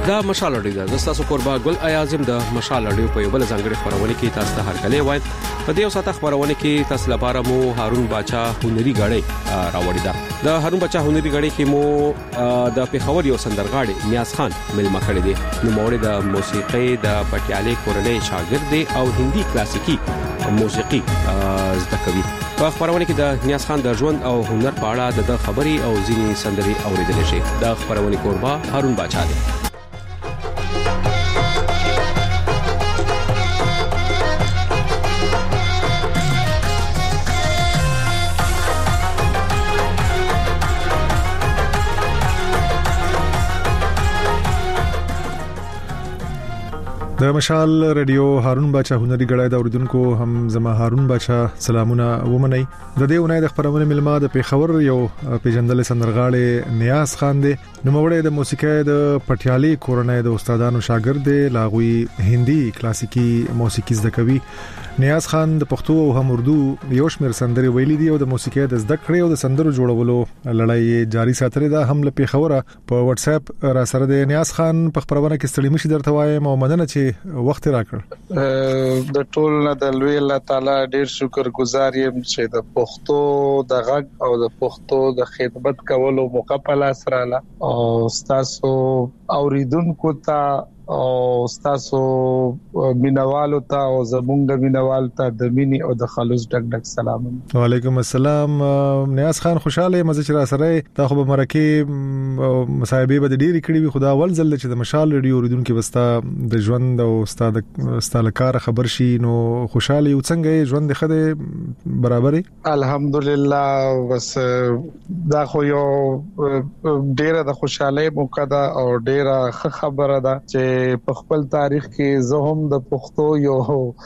دا مشال اړیدا د تاسو قربا ګل اعظم د مشال اړیو په بل ځانګړي خبرونه کې تاسو ته هرکلی وای په دې اوساته خبرونه کې تاسو لپاره مو هارون باچا هنري غړې راوړی دا د هارون باچا هنري غړې کې مو د پیښور یو سندرغاړي نیاز خان ملما کړی دی نو موري د موسیقي د پټیالي کورنۍ شاګرد دی او هندي کلاسیکي موسیقي زده کوي په خبرونه کې د نیاز خان د ژوند او هنر په اړه د خبري او ځینی سندري اوریدل شي د خبرونه قربا هارون باچا دی د مشال رادیو هارون باچا هنري غړای د اوریدونکو هم زما هارون باچا سلامونه ومني د دې ونې د خبرونه ملما د پیښور یو پیجندل سندرغاړي نیاز خان دی نو موړې د موسیقي د پټیالي کورنۍ د استادانو شاګرد دی لاغوي هندي کلاسیکي موسیقي زده کوي نیاز خان د پښتو او هم اردو یو شمېر سندري ویلي دي او د موسیقي د زده کړې او د سندرو جوړولو لړۍ جاري ساتلې ده هم له پیښور په واتس اپ را سره د نیاز خان په خبرونه کې ستړي مشي درته وایم او مننه چې وخت راکړ د ټول نه د لوی الله تعالی ډیر شکر گزار یم چې د پښتو د غږ او د پښتو د خدمت کولو موقع په لاس رااله او تاسو اوریدونکو ته او تاسو مینوالو ته او زمونږ مینوال ته د مینی او د خلوص ډک ډک سلام وعلیکم السلام نیاز خان خوشاله مزه چې را سره تا خو به مرکه مصاحبه به ډیری کړي وي خدا اول ځل چې د مشال ریډیو اوریدونکو وستا د ژوند او استاد کار خبر شي نو خوشاله یو څنګه ژوند خده برابرې الحمدلله بس دا خو یو ډیره د خوشاله موقع ده او ډیره خبره ده چې په خپل تاریخ کې زه هم د پښتو یو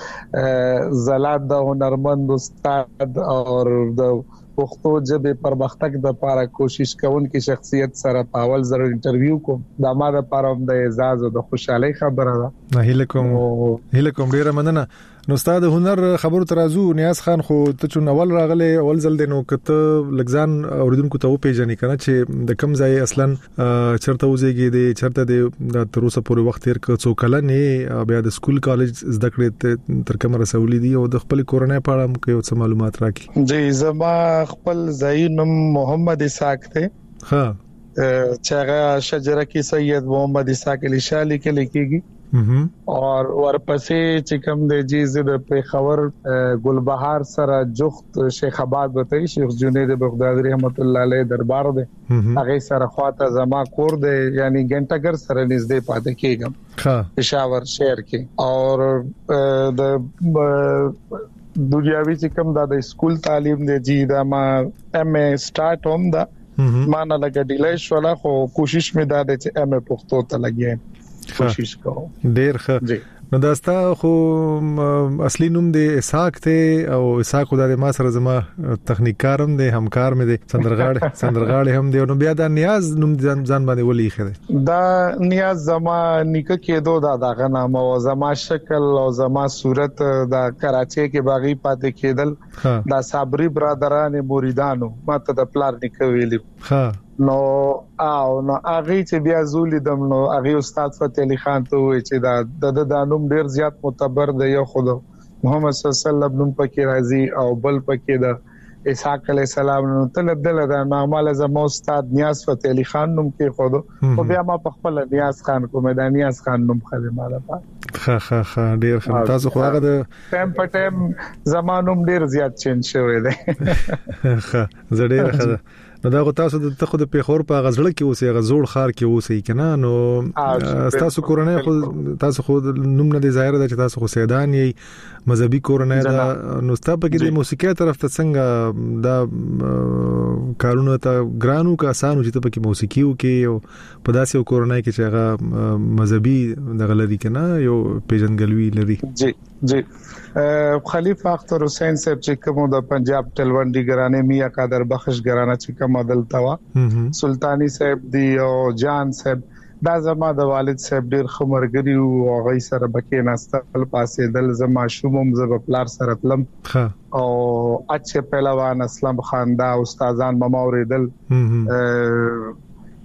زلات د هنرمند استاد او د پښتو ژبې پرمختګ د لپاره کوشش کوونکې شخصیت سره په اول ځل انټرویو کوم دا ما لپاره د اعزاز او د خوشحالي خبره ده هیله کوم ډیره مننه نو استاد هنر خبرو ترازو نیاز خان خو ته چون اول راغله اول ځل دینو کته لګزان اوریدونکو ته پیژنې کنه چې د کم ځای اصلا چرته وځيږي د چرته د تر اوسه پورې وخت تیر څو کله نه بیا د سکول کالج زده کړې تر کومه رسولې دي او د خپل کورنۍ په اړه مو څه معلومات راکړي جی زما خپل ځای نوم محمد اسحاق ته ها چې هغه شجره کې سید محمد اسحاق علی شاه لیکل کېږي اور ورپسې چې کوم د جیز د پیښور ګلبهار سره جخت شیخ آباد وته شیخ جنید بغدادي رحمت الله علیه دربار ده هغه سره خواته زما کور ده یعنی ګنټګر سره نږدې پاتې کېږم پېښور شهر کې اور د دنیاوی چې کوم د سکول تعلیم دی جی دا ما ام ا سٹارټ هم دا ما نه لګ ډیلای شو خو کوشش مې دا چې ام ا پښتو ته لګیم کوشش کوم ډیر ښه نو داستا خو اصلي نوم دی اسحاق ته او اسحاق خدای ما سره زما تخنیکارم دی همکار مې دی سندرغاړي هم دی نو بیا دا نیاز نوم ځان باندې ولي خره دا نیاز زما نیکه کېدو دا غنامه او زما شکل او زما صورت دا کراچي کې باغی پاتې کېدل دا صابري برادران مریدانو ماته د پلار نیکه ویلی ها نو هغه چې بیا زولې دم نو هغه استاد فتح علي خان ته وی چې دا د نوم ډیر زیات معتبر دی یو خود محمد صلی الله علیه وسلم نوم پکې راځي او بل پکې د اسحاق علی السلام نو تل دل دا نامه زمو استاد نیاز فتح علي خان نوم کې خود او بیا ما په خپل نیاز خان کوم د نیاز خان نوم خدمه لپاره ها ډیر تاسو خو هغه د ټیم په ټیم زمانوم ډیر زیات چینج شوی دی زړه راخه نو دا تاسو د تخود په خور په غزړه کې اوسې غزوړ خار کې اوسې کنه نو تاسو کورنۍ خو تاسو خو نوم نه دی ظاهر ده چې تاسو خو سیدان یې مذهبي کورنۍ دا نو تاسو کې د موسیقي طرف ته څنګه دا کارونه ته ګرانو کا آسانو چې ته په موسیقي او کې په داسې کورنۍ کې چې هغه مذهبي دغه لري کنه یو پیژنګلوي لري جی خلیفہ اختر حسین صاحب چې کوم د پنجاب تلوندی ګرانه میا قادر بخش ګرانه چې کوم عدل توا سلطانی صاحب دی او جان صاحب دا زما د والد صاحب ډیر خمرګری او غي سره بکې ناستل پاسې دل زما شومم زب پلار سره تلم او اچھے پهلوان اسلام خان دا استادان مما اوریدل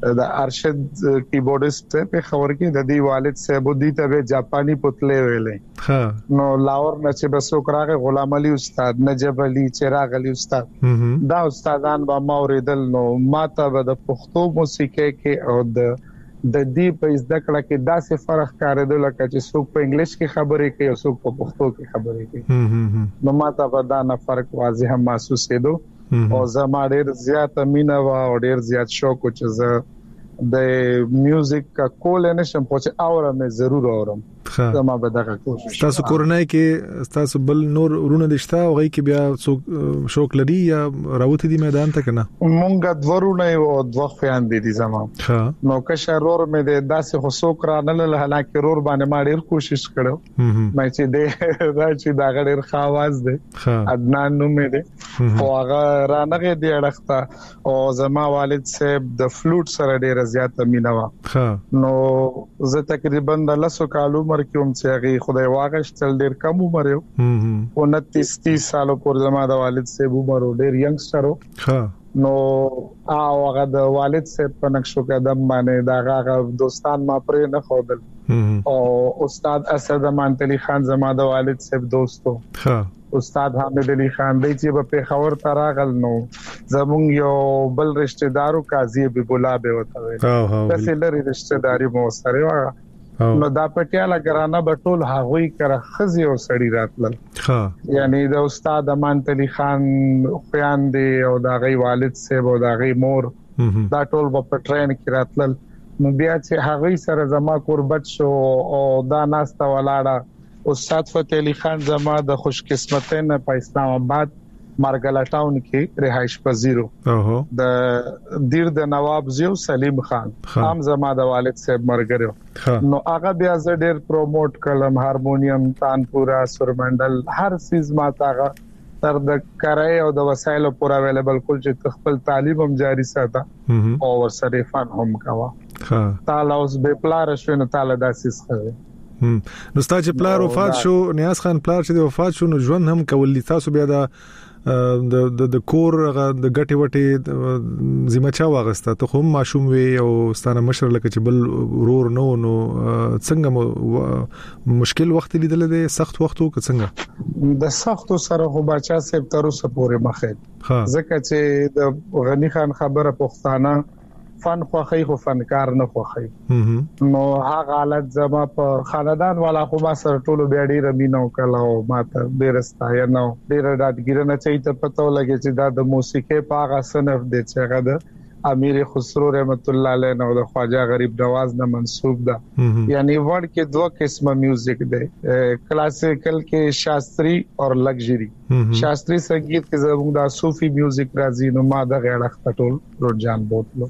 د ارشد کیبورډیست په خبر کې د دې والد صاحب د ته جاپانی پتلې ویلې ها نو لاور نه چې بس وکړه غلام علي استاد نجيب علي چراغ علي استاد دا استادان به ما اوریدل نو ماته به د پښتو موسیقي کې او د دې په زده کړه کې داسې فرق کاریدل چې څوک په انګلیش کې خبرې کوي او څوک په پښتو کې خبرې کوي نو ماته به دا نه فرق واضح محسوسېدو او زما ډېر زیات مینه او ډېر زیات شوق چې زه د میوزیک کول نه شم په چې اورم ضرور اورم زما به دغه کوشش تاسو کورنۍ کې تاسو بل نور ورونه دشته او غي کې بیا شوق لري یا راوته دي میدان ته کنه مونږ د ورونه او دوه خويان دي زما نو که شرور مې د داسې خصوص را نه له حالکه رور باندې ما ډېر کوشش کړو مې چې د راځي دا ډېر خواز دي عدنان نو مې دي او هغه رانغه دی اړخته او زما والد صاحب د فلوټ سره ډېر زیات مینه وا نو زه تقریبا د لاسو کالو کوم چې هغه خدای واغشتل ډیر کم عمر یو 29-30 سالو پورې زما د والد صاحب عمر ډیر ینګستر نو هغه د والد صاحب په نقشو قدم باندې دا هغه دوستان ما پرې نه خودل او استاد اسد امان علي خان زما د والد صاحب دوستو استاد حامد علي خان دی چې په خبر تراغل نو زمونږ یو بل رشتہ دارو قاضي بولا به وته تاسو لري رشتہ داري مو سره نو دا پټیاله ګرانه بټول هغوی کړه خزي او سړی راتل یعنی د استاد امان علي خان خویان دی او دا غي والد صاحب او دا غي مور دا ټول په ټرین کې راتل نو بیا چې هغوی سره زما قربت شو او دا ناسته ولاړه استاد فتح علي خان زما د خوش قسمت نه په اسلام آباد مارګلا ټاون کې رهائش پذیرو د دیر د نواب زیو سلیم خان هم زما د والد صاحب مرګرو نو هغه بیا زه ډېر پروموټ کړم هارمونیم تانپورا سورمنډل هر سیز ما تاغه تر د کرای او د وسایلو پورا اویلیبل کول چې خپل تعلیم هم جاری ساته او ورسره فن هم کاوه تعالی اوس به پلار شو نو تعالی داسې ښه نو ستاسو پلار وفات شو نیاز خان پلار چې وفات شو نو ژوند هم کول تاسو بیا د کور د غټي وټي زما چا واغسته ته هم ماشوم وي او ستانه مشر لکه چې بل ورور نو څنګه مشکل وخت لیدل دي سخت وختو که څنګه د سختو سره خو بچا سپ تر اوسه پورې مخه ځکه چې د غنی خان خبره پښتانه فن خوخی خو فنکار نه خوخی نو هغه حالت زما په خاندان والا خو ما سره ټولو بیا ډیر مينو کله او ماته ډیر ستای نو ډیر دادګیرنه چې ته پته ولګي چې دا د موسیقي په هغه صنف د چې هغه د امیر خسرو رحمت الله علیه نو د خواجه غریب نواز نه منسوب ده یعنی ورډ کې دوه قسمه میوزیک ده کلاسیکل کې شاستری او لگژری شاستری संगीत کې زموږ د صوفي میوزیک راځي نو ما د غړخ پټول روجان بوتلو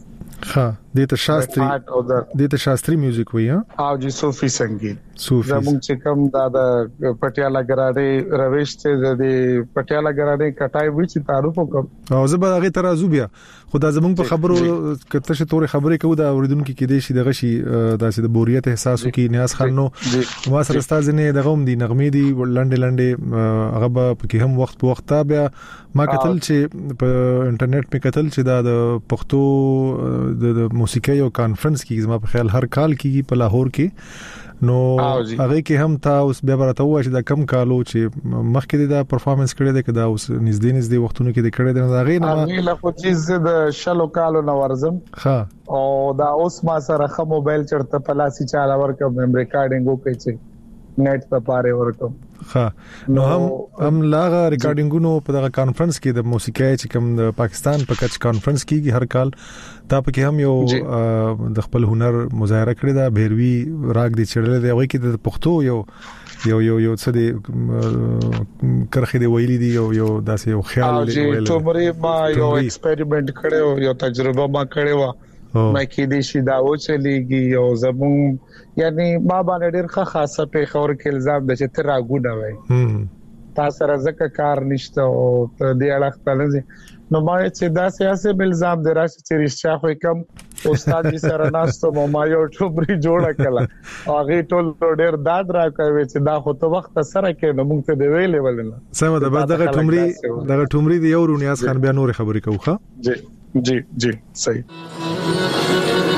د شاستری میوزیک وی او جی صوفي संगीत زموږ چې کوم د پټیالا ګراډي رويش ته د پټیالا ګراډي کټای وی چې تعارف وکم او زه به هغه ترازو بیا خدای زموږ په خبرو کته چې تورې خبرې کوو دا اوریدونکو کې دي شي دغه شي داسې د بوریت احساسو کې نیاز خان نو ما سره استاد نه دغه هم دي نغمې دي لنډه هغه په هم وخت په وخت بیا ما کتل چې په انټرنیټ په کتل چې دا د پښتو د موسیقي او کانفرنس کې زما په خیال هر کال کېږي په لاهور کې نو هغه کې هم تاسو بیا برته وای چې دا کم کالو چې مخکې دا پرفورمنس کړی دی کدا اوس نږدې وختونو کې د کړی دی دا غي نه هغه له خو چې د شلو کالو نو ورزم او دا اوس ما سره خه موبایل چرته پلاسي چاله ورکم ریکارډینګ وکړي چې نیټ ته پاره ورکم نو هم لاغه ریکارډینګونو په دغه کانفرنس کې د موسیقي چې کوم د پاکستان په کچ کانفرنس کېږي هر کال تا په کې هم یو د خپل هنر مظاهره کړی دا بیروي راګ دي چړلې دی وای کې د پښتو یو څه دی کرخې دی ویلي دی یو داسې یو خیال دی ویل ټومري ما یو ایکسپریمنٹ کړو یو تجربه ما کړو مې کې دې شي دا و چلیږي او زمون یعنی ما باندې ډېر خاصه په خور کې الزام د چې تر راګونه وای تاسو سره ځکه کار نشته او دې اړه خپل نو ما چې دا سیاسي الزام دراسه چې رښتیا خو کوم استاد دې سره ناستو ما یو ټوبري جوړه کړه هغه ټول ډېر داد راکوي چې دا خو ته وخت سره کې نو موږ ته دی ویلې ولنه سمه ده بعد دغه ټومري دی یو رونیاس خان بیا نور خبرې کوخه جی صحیح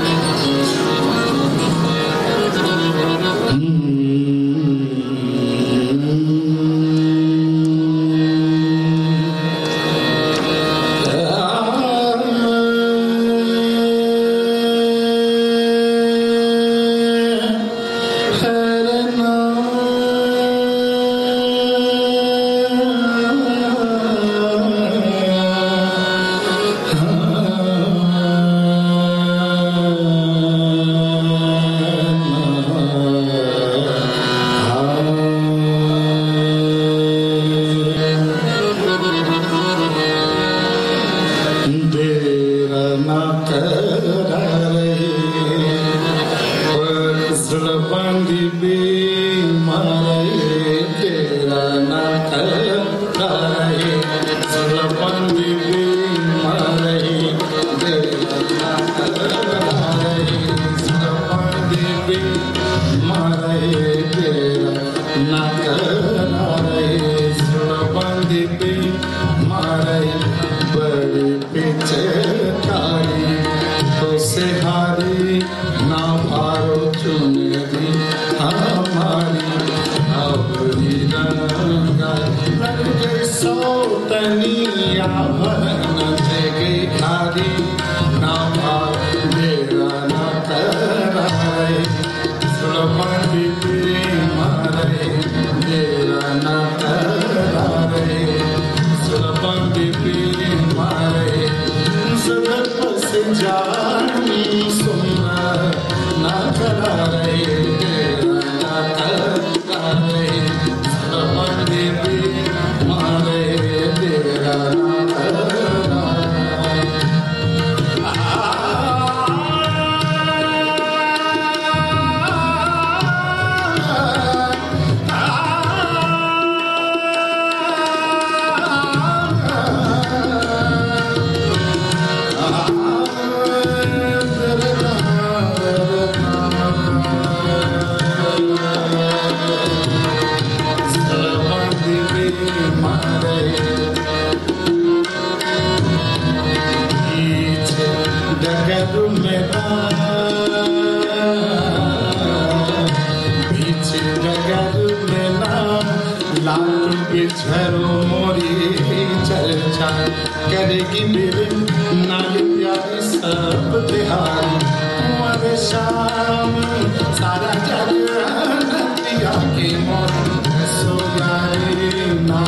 करेगी मेरे नाले प्यारी सब बिहारी तुम्हारे शाम सारा जग नदिया के मौत ऐसो जारी ना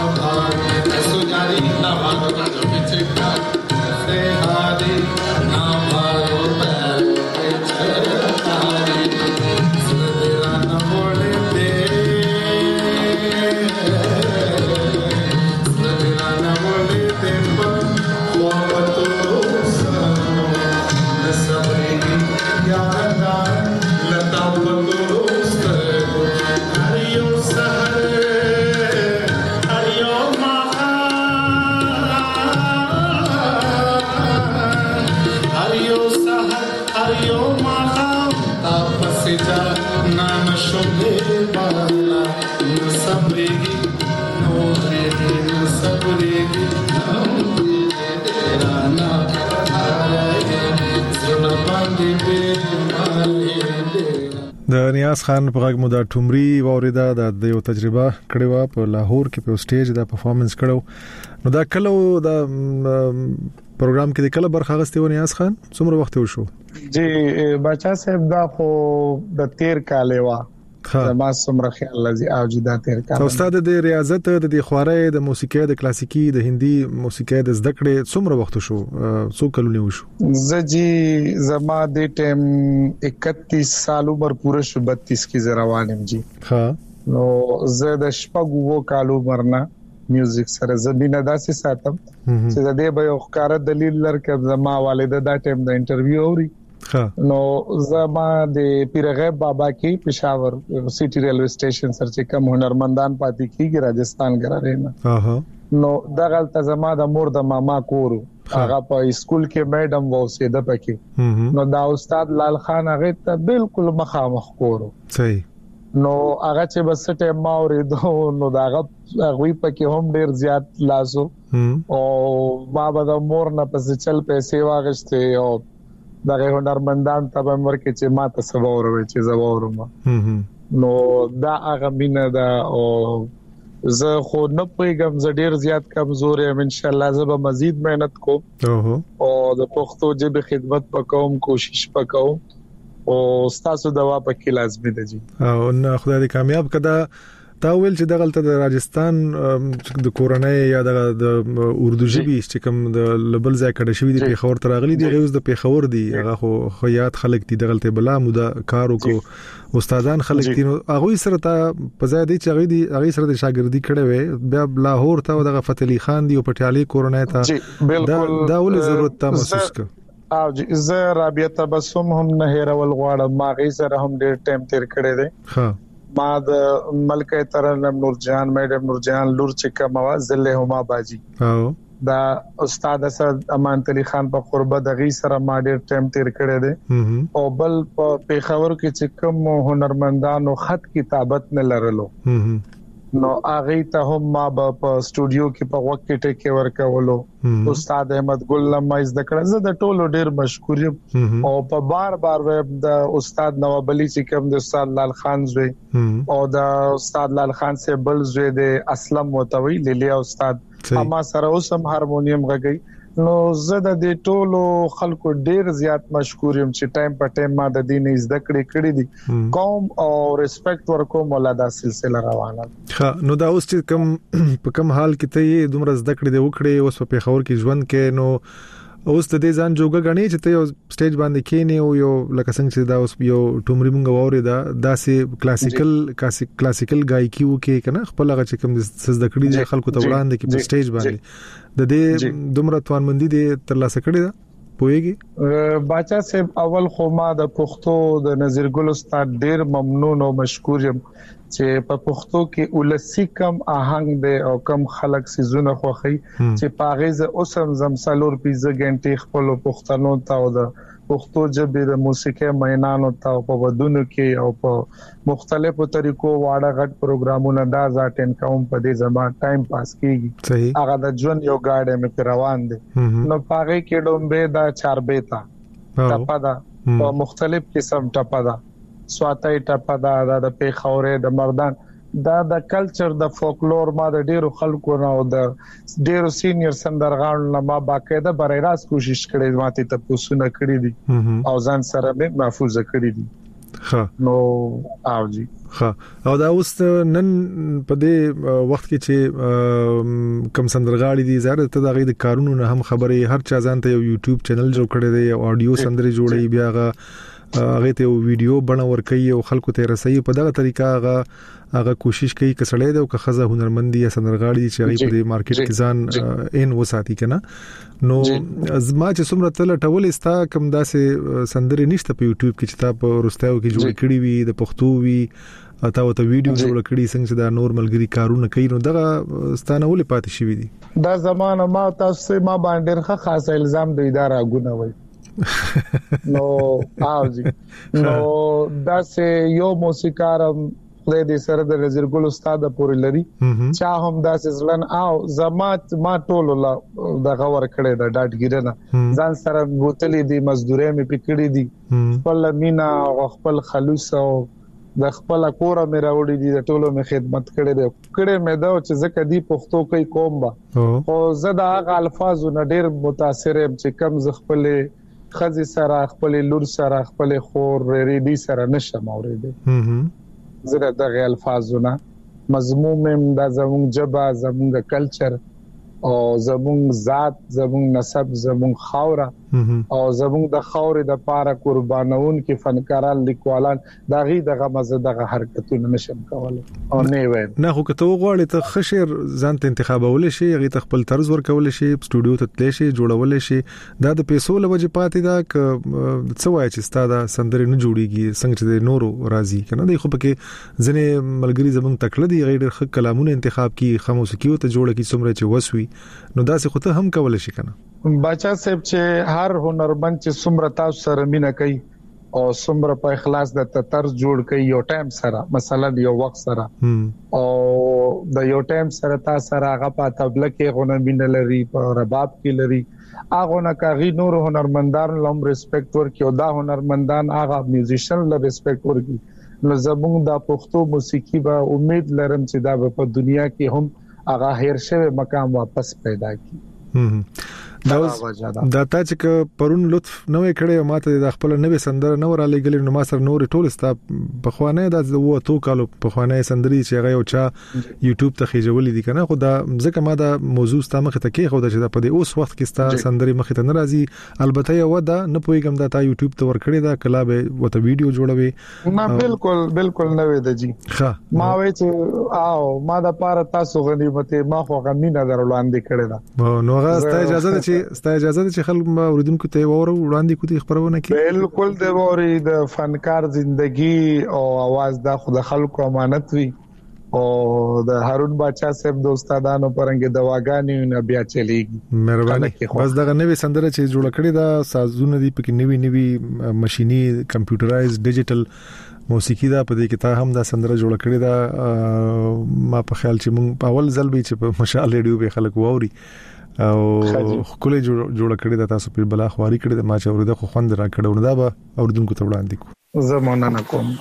भागो जो पीछे का ऐसे हारी ना भागो पीछे हारी तेरा न बोले दे तेरा न बोले दे د نیاز خان په غږ مو د ټومري وریدا د یو تجربه کړې و په لاهور کې په سټیج د پرفارمنس کړو نو دا کله د پروګرام کې د کله برخه غستې و نیاز خان څومره وخت وشو جی بچا صاحب دا خو د 13 کال وا ما سمره خیال لذي او جدا تیر کار استاد د ریاضت د خوارې د موسیقي د کلاسیکی د هندي موسیقي د زده کړې څومره وخت شو څو کلونه وشو زجی زما د ټیم 31 سال عمر پوره شو 32 کې روانم جی ها نو زه د شپږو کالو مرنا میوزیک سره زمينه داسې ساتم چې د دې به یو ښکار دلیل لرکه زما والده دا ټیم د انټرویو اوري نو زما د پیرغیب بابا کې پېښور سټي ریلوي سټیشن سره چې کوم هنرمندان پاتې کیږي راجستان ګرځي نو دغه تزما د مور د ماما کور هغه په اسکول کې میډم و اوسېده پکې نو دا استاد لال خان هغه ته بالکل مخامخ کورو صحیح نو هغه چې بس ټیم ما اوریدو نو داغه غوي پکې هم ډیر زیات لاسو او بابا د مور نه پس چل پیسې واغشته او دغه هنرمندان ته ورکه چې ما ته سبا وروي چې زبا ورما نو دا هغه مینه دا او زه خو نه پېګم ز ډیر زیات کمزور یم ان شاء الله زه به مزید مهنت کوم او د پښتو ژبې خدمت وکوم کوشش وکوم او تاسو دوا پکې لازمي ده جی او نه خدای دې کامیاب کړه تا ویل چې دغلت د راجستان د کورنۍ یا د اردو ژبې چې کوم د لبل ځای کډه شوی دی پیښور تراغلی دی غوښ د پیښور دی هغه خو یاد خلک دي دغلت بلا مودا کارو کو استادان خلک دي هغه سره ته په ځای دی چې هغه سره د شاګردي کړي وي بیا لاهور ته دغه فتح علي خان دی او پټیالي کورنۍ ته دا ول ضرورت ته محسوس ک او زه رابعه تبسم هم نه هیرول غواړم ما غي سره هم ډیر ټایم تیر کړی دی ها ما د ملکه ترنم نورجان میډم نورجان لور چې کوم وازله هما باجی او دا استاد اسد امان علي خان په قربت دغه سره ما ډیر ټایم تیر کړی دی او بل په پیښور کې چې کوم هنرمندانو خط کتابت نه لرلو نو هغه ته هم ما په سټوډیو کې په وخت کې ټیک ورکولو استاد احمد ګل لمه از د کړه زه د ټولو ډیر مشکور یم او په بار د استاد نواب علي چې کوم د استاد لال خان زوی او د استاد لال خان سے بل زوی د اسلم متوي للیا استاد اما سره اوسم هارمونیم غږی نو زه د دې ټولو خلکو ډیر زیات مشکور یم چې ټایم په ټایم ما د دې نه زده کړې دي قوم او ریسپیکټ ورکوم ولاده سلسله روانه ها نو دا اوس چې کم حال کې ته دومره زده کړې دی وکړې اوس په خبر کې ژوند کې نو اوس د دې ځان جوګه غني چې ته یو سټیج باندې کېنی او یو لکه څنګه چې دا اوس یو ټومري مونږ ووري دا داسې کلاسیکل غایکی وکي کنه خپل هغه چې کوم زده کړې دي خلکو ته وړاندې کې په سټیج باندې د دې دومره توانمندي دي تر لاسه کړی دا پويږي باچا صاحب اول خو ما د پښتو د نظیر ګل استاد ډیر ممنون او مشکور یم چې په پښتو کې ولسی کم آهنګ دی او کم خلک سيزونه خوخي چې پاغیزه اوسم زمسالور پیزه غنټي خپل پښتنو ته او د پښتو ژبې د موسیقي مینانو ته په ودونو کې او په مختلفو طریقو واړه غټ پروګرامونه دا ځاتن کوم په دې زمان ټایم پاس کیږي هغه د ژوند یو گاډه مې روان دي نو پاغه کې ډومبه دا چاربېتا ټپدا په مختلف قسم ټپدا سواتای ټپدا د پیښورې د مردان دا د کلچر د فولکلور ما د ډیرو خلکو نه او د ډیرو سینیئر سندرغاړو نه ما باقاعده برای راست کوشش کړې ماته ته پوسونه کړې دي او ځان سره مې محفوظ کړې دي ها نو اوجی ها او دا اوس نن په دې وخت کې چې کم سندرغاړي دي زړه ته د غي د کارونو نه هم خبرې هر چا ځان ته یو یوټیوب چینل جوړ کړی دی او اډیو سندري جوړي بیا هغه ته ویډیو بنور کوي او خلکو ته رسي په دغه طریقه هغه کوشش کوي کسړې دی او که خزه هنرمندي یا سندرغاړي چې هغه په مارکیټ کې ځان ان وساتي کنه نو زما چې څومره تل ټول استا کم داسې سندري نشته په یوټیوب کې چې تا په روستاو کې جوړ کړی وي د پښتو وي اته وته ویډیو جوړ کړی څنګه دا نورمال ګری کارونه کوي نو دغه ستانه ولې پاتې شوی دي دا زمانه ما تاسو ما باندې خاص الزام د اداره غونوي نو اوجی نو دا سه یو موسیقار خدای دې سره د نظیر ګل استاد پورې لري چا هم دا سزلن او زمات ما ټول الله د غور کړي د ډاټګیرنه ځان سره بوتلې دي مزدوري مې پکړې دي خپل مینا او خپل خلوص او د خپل کور مې راوړې دي د ټولو مې خدمت کړې ده کړې مې دا چې زکه دی پښتو کوي کوم با او زدا هغه الفاظ نه ډېر متاثر یم چې کم ز خپل خزي سره خپل لور سره خپل خور ریډي سره نشم اورېده زړه دغه الفاظونه مضمون د زموږ جبا زموږ کلچر او زموږ ذات زموږ نسب زموږ خاوره او زموږ د خاورې د پاره قربانون کې فنکاران لیکوالان دغه دغه مزه دغه حرکتونه نشم کولای او نه وای نه خو کته وغواړي ته خشر ځان ته انتخابول شي هغه ته خپل طرز ورکول شي سټوډیو ته تل شي جوړول شي دا د پیسو لوجه پاتې دا ک څه وای چې ستاده سندري نه جوړيږي څنګه چې نورو راضي کنه دی خو پکې ځنه ملګری زمون تکړه دی غیر خ کلامونه انتخاب کی خاموسکیو ته جوړه کی څومره چې وسوي نو دا څه خو ته هم کول شي کنه بچا صاحب چې هر هنرمند چې څومره تاسو سره مینا کوي او څومره په اخلاص د طرز جوړ کوي یو ټایم سره مثلا یو وخت سره او د یو ټایم سره تاسو سره هغه په تبله کې غونه مینا لري په رباب کې لري هغه نه کوي نور هنرمندان لوم ریسپیکټ ورکي او دا هنرمندان هغه میوزیشن له ریسپیکټ ورکي نو زموږ د پښتو موسیقي به امید لرم چې دا په دنیا کې هم هغه هیر شوی مقام واپس پیدا کړي دا تا چې پرون لطف نوې کړې ماته د خپل نوې سندره نو را لګلې نو ما سره نور ټول ستا په خوانه د وته کالو په خوانه سندري چې هغه او چا یوټیوب ته خېجولې دي کنه خو دا ځکه ما دا موضوع ستا مخ ته کې خو دا چې په دې اوس وخت کې ستا سندري مخ ته ناراضي البته یو دا نه پويګم دا تا یوټیوب ته ور کړې دا کلا به وته ویډیو جوړوي ما بالکل نوې د جی ما وې چې او ما دا پاره تاسو غنیمت ما خو غمینه درولواندې کړې دا نو هغه ستا اجازه ده چې خلک اوریدونکو ته وړاندې کوي خبرونه کوي بالکل د ووري د فنکار ژوندۍ او आवाज د خود خلکو امانت وي او د هارون باچا صاحب د استادانو پرنګ دواګانی نه بیا چلیږي مهرباني بس دغه نوې سندره چې جوړ کړی دا سازونه دي پکې نوي ماشيني کمپیوټرایز ډیجیټل موسیقي دا په دې کې تا هم دا سندره جوړ کړی دا ما په خیال چې مونږ په اول ځل به چې په مشال ریډیو به خلک ووري او کله جوړ کړی دا تاسو په بلا خواري کړی دا ما چې اورده خو خوند را کړو نو دا به اوردونکو ته وړاندې کو زمونه نه کوم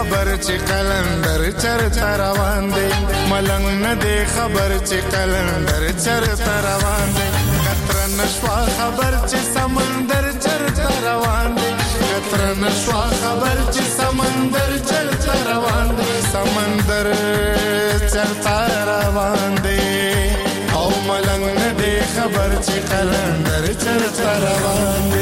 خبر چې قلندر چرته روان دی ملنګ نه دی خبر چې قلندر چرته روان دی کتر نشوا خبر چې سمندر چرته روان دی کتر نشوا خبر چې سمندر چرته روان دی سمندر چرته روان دی او ملنګ نه دی خبر چې قلندر چرته روان دی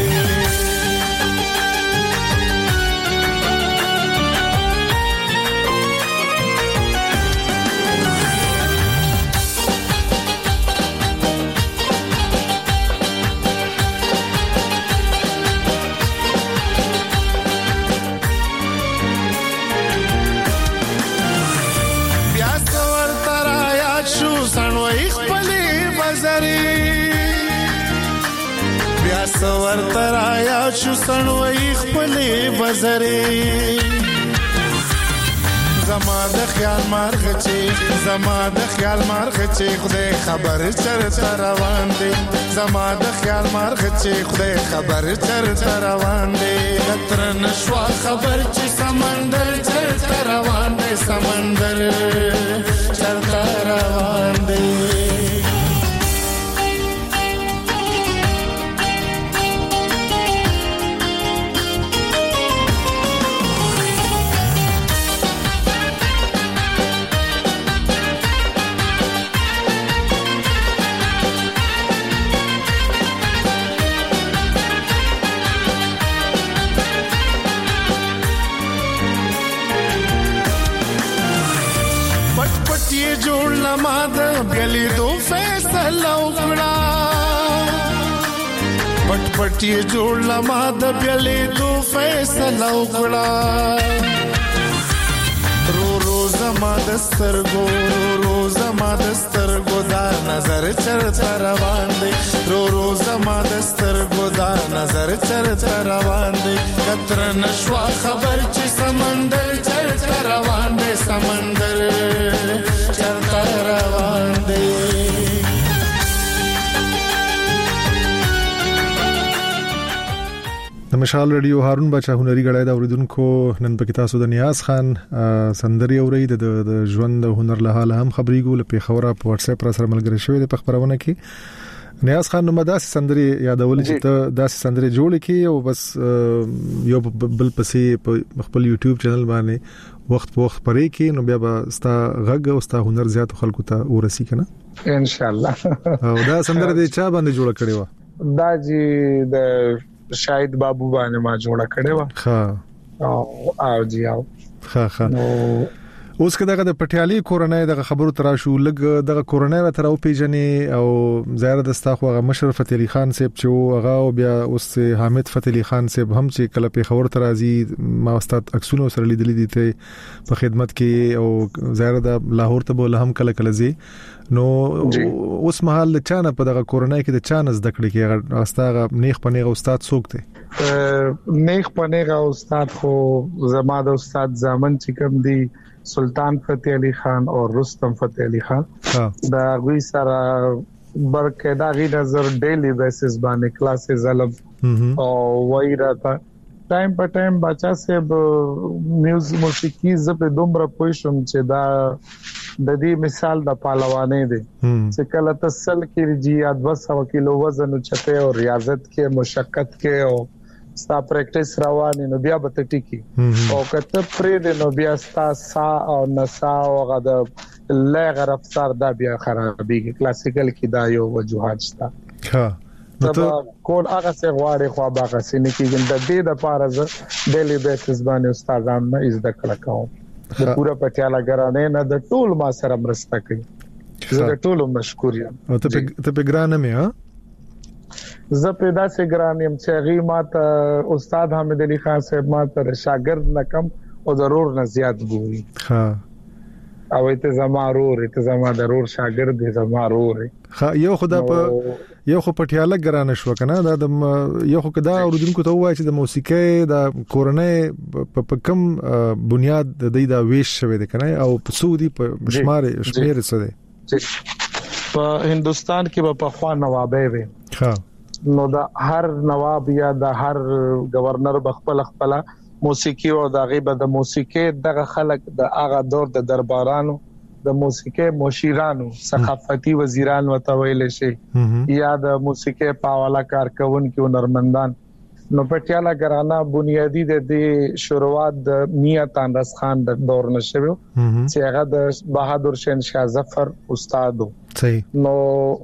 سور ترایا شو سنوي خپلې بزرې زما د خیال مارغ چې خدای خبر چرته روان دی زما د خیال مارغ چې خدای خبر چرته روان دی کتر نشوا خبر چې سمندر چرته روان دی سمندر چرته روان دی جوړ لما د بلی دو فیصله وکړه پټ جوړ لما د بلی دو فیصله وکړه رو زما د سترګو دا نظر چرته روان دی رو زما د سترګو دا نظر چرته روان دی کتر نشوا خبر چې سمندر چرته روان دی سمندر چرته روان دی د مشال رادیو هارون بچا هنري غړای دا اوریدونکو نن پکې تاسو د نیاز خان سندري اورید د ژوند هنر له حاله هم خبرېګو لپاره خبره په واتس اپ را سره ملګری شوې د خبرونه کې نیاز خان نو مداس سندري یادول چې ته داس سندري جوړ کې او بس یو بل پسې په خپل یوټیوب چینل باندې وخت پرې کې نو بیا به ستا غږ او ستا هنر زیات خلکو ته ورسي کنه ان شاء الله او دا سندره دې چا باندې جوړ کړې و دا جی د شاهد بابو باندې ما جوړه کړې و ها او جی او ها اوس کله د پټیالي کورنۍ د خبرو ترا شو لګ د کورنۍ تر او پیجنې او زیاره د استاخو غ مشرف فتح علي خان صاحب چې هغه بیا اوس حامد فتح علي خان صاحب هم چې کله په خبر ترازي ما استاد اکسونو سره لیدلې دي ته په خدمت کې او زیاره د لاهور ته بوله هم کله زی نو اوس مهال چانه په دغه کورنۍ کې د چانه زده کړې کې استاغه نیخ پنیغه استاد څوک دی نیخ پنیغه استاد خو زما د استاد زامن چې کوم دی سلطان فتح علي خان او رستم فتح علي خان دا غوي سره برکدا غي نظر ډیلی بیسس باندې کلاسز علم او وای راته ټایم په ټایم بچا سه میوزیک موسیقي زپه دومره پوښم چې دا د دې مثال د پهلوانې دی چې کله تسل کې جی 200 کیلو وزن چته او ریاضت کې مشقت کې او ستا پریکټیس روانه نو بیا به ټیکی او کته پرې د نو بیا ستا سا او نسا او غد لغه رفتار دا بیا خرابېږي کلاسیکل کې دا یو وجوهات شته ها نو کول هغه څه غواړي خو هغه څه نه کېږي د دې د پاره ز ډیلی بیسس باندې استادان نه از د کړه کوم د پورا پټیالا ګرانه نه د ټول ما سره مرسته کوي زه ټول مشکور یم او ته په ګرانه مې ها زه پیدا سه ګران یم چې غي ماته استاد حامد علي خان صاحب ماته شاګرد نه کم او ضرور نه زیات ګوري ها او ته زمارور ته زما ضرور شاګرد دې زمارور ها یو خدا په یو خو پټیاله ګرانه شو کنه دا د یو خو کدا اوردونکو ته وایي چې د موسیقۍ د کورنۍ په کم بنیاد د دې دا ویش شوی دی کنه او په سعودي په شمیر څه دی په هندستان کې په خوا نوابې وي ها نو دا هر نواب یا د هر گورنر بخپل موسیقي او د غیبه د موسیقي دغه خلک د هغه دور د دربارانو د موسیقي مشیرانو ثقافتي وزیران وتویل شي یا د موسیقي په حواله کارکونکو هنرمندان نو پټیالا ګرانا بنیادی د دې شروعات د میاں تانرس خان د دور نشو چې هغه د بهادر شاه ظفر استاد صحیح نو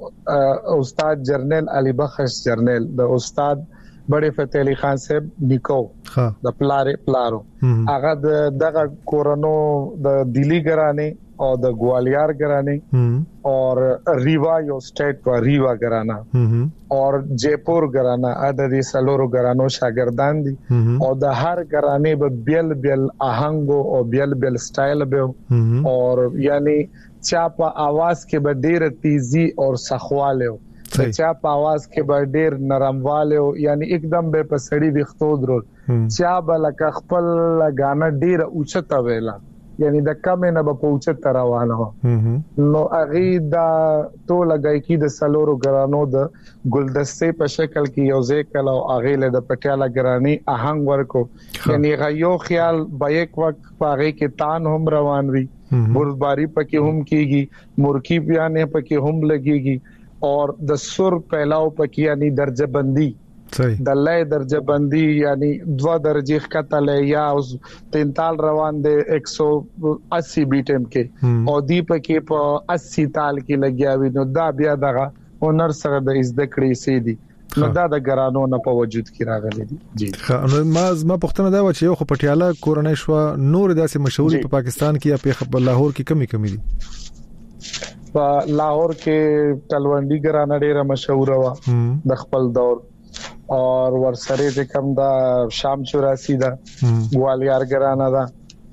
استاد جرنیل علي بخش جرنیل د استاد بڑے فتح علي خان صاحب نیکو د پلارو هغه دغه کورونو د دلی ګرانه او د ګوالیار ګرانه او ریوا یو سټیټ په ریوا ګرانا اور جयپور ګرانا د دې سلورو ګرانو شاګردان دي او د هر ګرانه به بیل بیل آهنګ او بیل بیل سټایل به اور یعنی چا په आवाज کې به ډېر تیزی او سخواله چا په आवाज کې به ډېر نرمواله یعنی एकदम به پسړی وختو درو چا بلک خپل غانا ډېر اوچته ویلا یعنی د کم نه په اوچته روانه نو اغي دا ټول لګای کی د سلورو ګرانو د ګلدستې په شکل کې یو ځکه او اغي له د پټیالا ګرانی آهنګ ورکو یعنی غيو خیال به یک وخت پاغي کې تان هم روان وي بردباری پکې هم کیږي مرکی بیانې پکې هم لګيږي اور د سر پهلاو پکې یعنی درجه بندي د لای درجه بندي یعنی 2 درجه ختله یا اوس 3 روان دي 180 بیټم کې او دی پکې په 80 تال کې لګیاوي نو دا بیا دغه هنر سره د زدکړې سي دي نو دا د ګرانو نه په وجود کې راغلي دي جی نو ما پښتنه دا و چې یو خو پټیالا کورنۍ شو نور داسې مشهوري په پاکستان کې یا په لاهور کې کمی دي په لاهور کې تلوندی ګرانه ډیره مشهور و د خپل دور اور ورسره د کم دا شام 84 دا ګوالیار ګرانا دا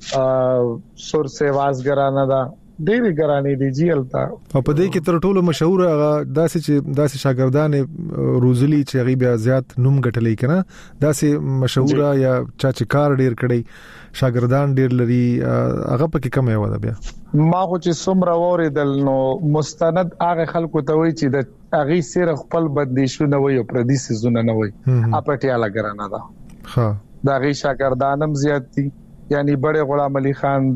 سور سیواز ګرانا دا ډېری ګرانی دي جیلتا او په دې کې تر ټولو مشهور داسې شاګردان روزلی چې غیبه زیات نوم غټلې کنه داسې مشهور یا چا چې کار ډېر کړي شاګردان ډېر لري هغه پکې کم یو ده بیا ما خو چې څومره وریدل نو مستند هغه خلکو ته وی چې د هغه سره خپل بدلیشونه وي او پردي سيزونه نه وي اپټیالا ګرانا دا ها دا غي شاګردانم زیات دي یعنی بڑے غلام علي خان